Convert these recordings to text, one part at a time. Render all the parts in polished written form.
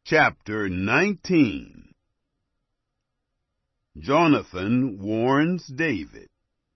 Chapter 19. Jonathan warns David.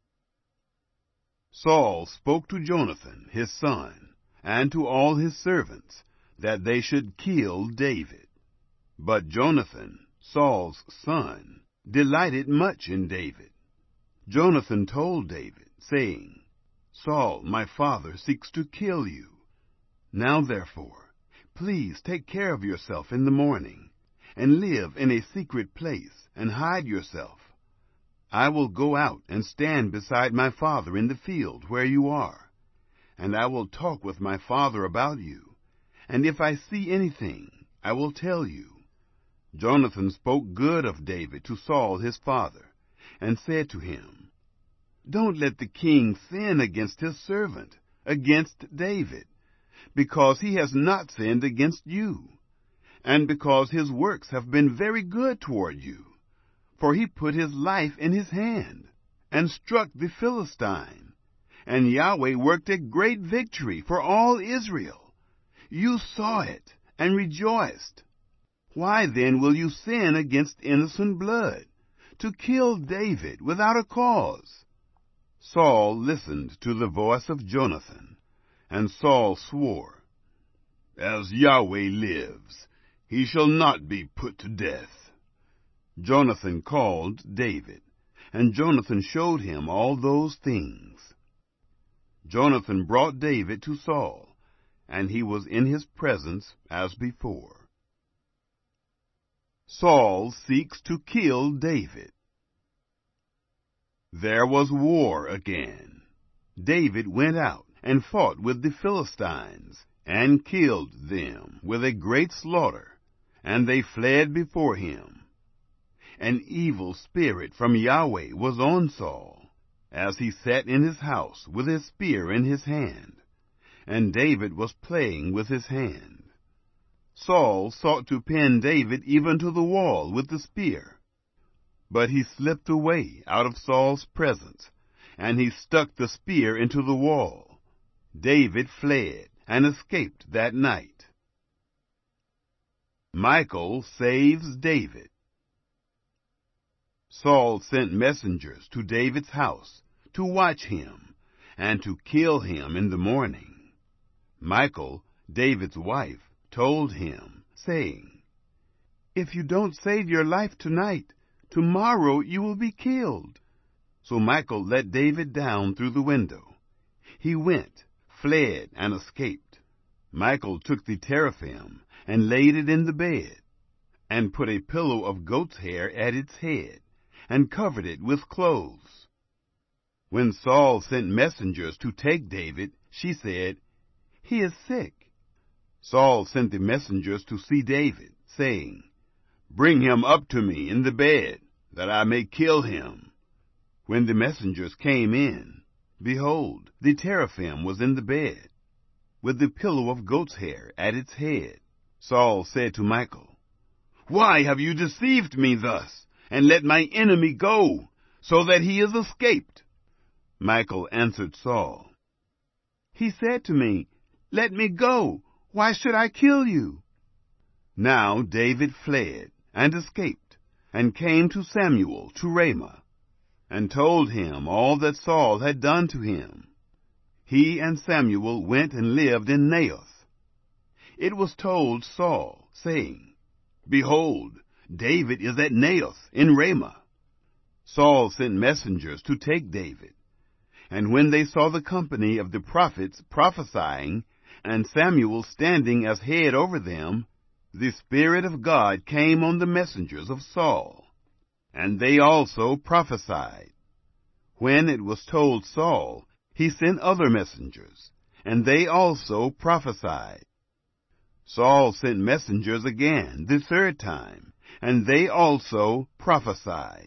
Saul spoke to Jonathan, his son, and to all his servants, that they should kill David. But Jonathan, Saul's son, delighted much in David. Jonathan told David, saying, Saul, my father, seeks to kill you. Now therefore, please take care of yourself in the morning, and live in a secret place, and hide yourself. I will go out and stand beside my father in the field where you are, and I will talk with my father about you, and if I see anything, I will tell you. Jonathan spoke good of David to Saul his father, and said to him, Don't let the king sin against his servant, against David, because he has not sinned against you, and because his works have been very good toward you. For he put his life in his hand, and struck the Philistine, and Yahweh worked a great victory for all Israel. You saw it, and rejoiced. Why then will you sin against innocent blood, to kill David without a cause? Saul listened to the voice of Jonathan, and Saul swore, As Yahweh lives, he shall not be put to death. Jonathan called David, and Jonathan showed him all those things. Jonathan brought David to Saul, and he was in his presence as before. Saul seeks to kill David. There was war again. David went out and fought with the Philistines, and killed them with a great slaughter, and they fled before him. An evil spirit from Yahweh was on Saul, as he sat in his house with his spear in his hand, and David was playing with his hand. Saul sought to pin David even to the wall with the spear, but he slipped away out of Saul's presence, and he stuck the spear into the wall. David fled and escaped that night. Michal saves David. Saul sent messengers to David's house to watch him and to kill him in the morning. Michal, David's wife, told him, saying, If you don't save your life tonight, tomorrow you will be killed. So Michal let David down through the window. He went, fled, and escaped. Michal took the teraphim and laid it in the bed, and put a pillow of goat's hair at its head, and covered it with clothes. When Saul sent messengers to take David, she said, He is sick. Saul sent the messengers to see David, saying, Bring him up to me in the bed, that I may kill him. When the messengers came in, behold, the teraphim was in the bed, with the pillow of goat's hair at its head. Saul said to Michal, Why have you deceived me thus, and let my enemy go, so that he is escaped? Michal answered Saul, He said to me, Let me go. Why should I kill you? Now David fled and escaped, and came to Samuel to Ramah, and told him all that Saul had done to him. He and Samuel went and lived in Naioth. It was told Saul, saying, Behold, David is at Naioth in Ramah. Saul sent messengers to take David. And when they saw the company of the prophets prophesying, and Samuel standing as head over them, the Spirit of God came on the messengers of Saul, and they also prophesied. When it was told Saul, he sent other messengers, and they also prophesied. Saul sent messengers again the third time, and they also prophesied.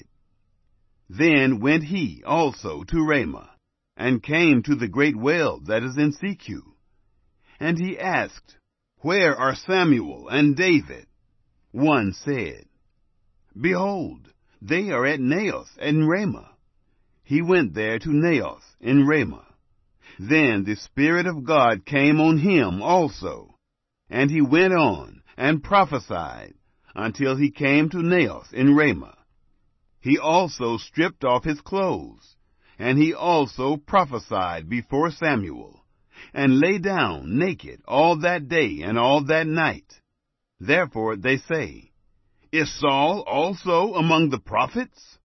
Then went he also to Ramah, and came to the great well that is in Secu. And he asked, Where are Samuel and David? One said, Behold, they are at Naioth in Ramah. He went there to Naioth in Ramah. Then the Spirit of God came on him also, and he went on and prophesied until he came to Naioth in Ramah. He also stripped off his clothes, and he also prophesied before Samuel, and lay down naked all that day and all that night. Therefore they say, Is Saul also among the prophets?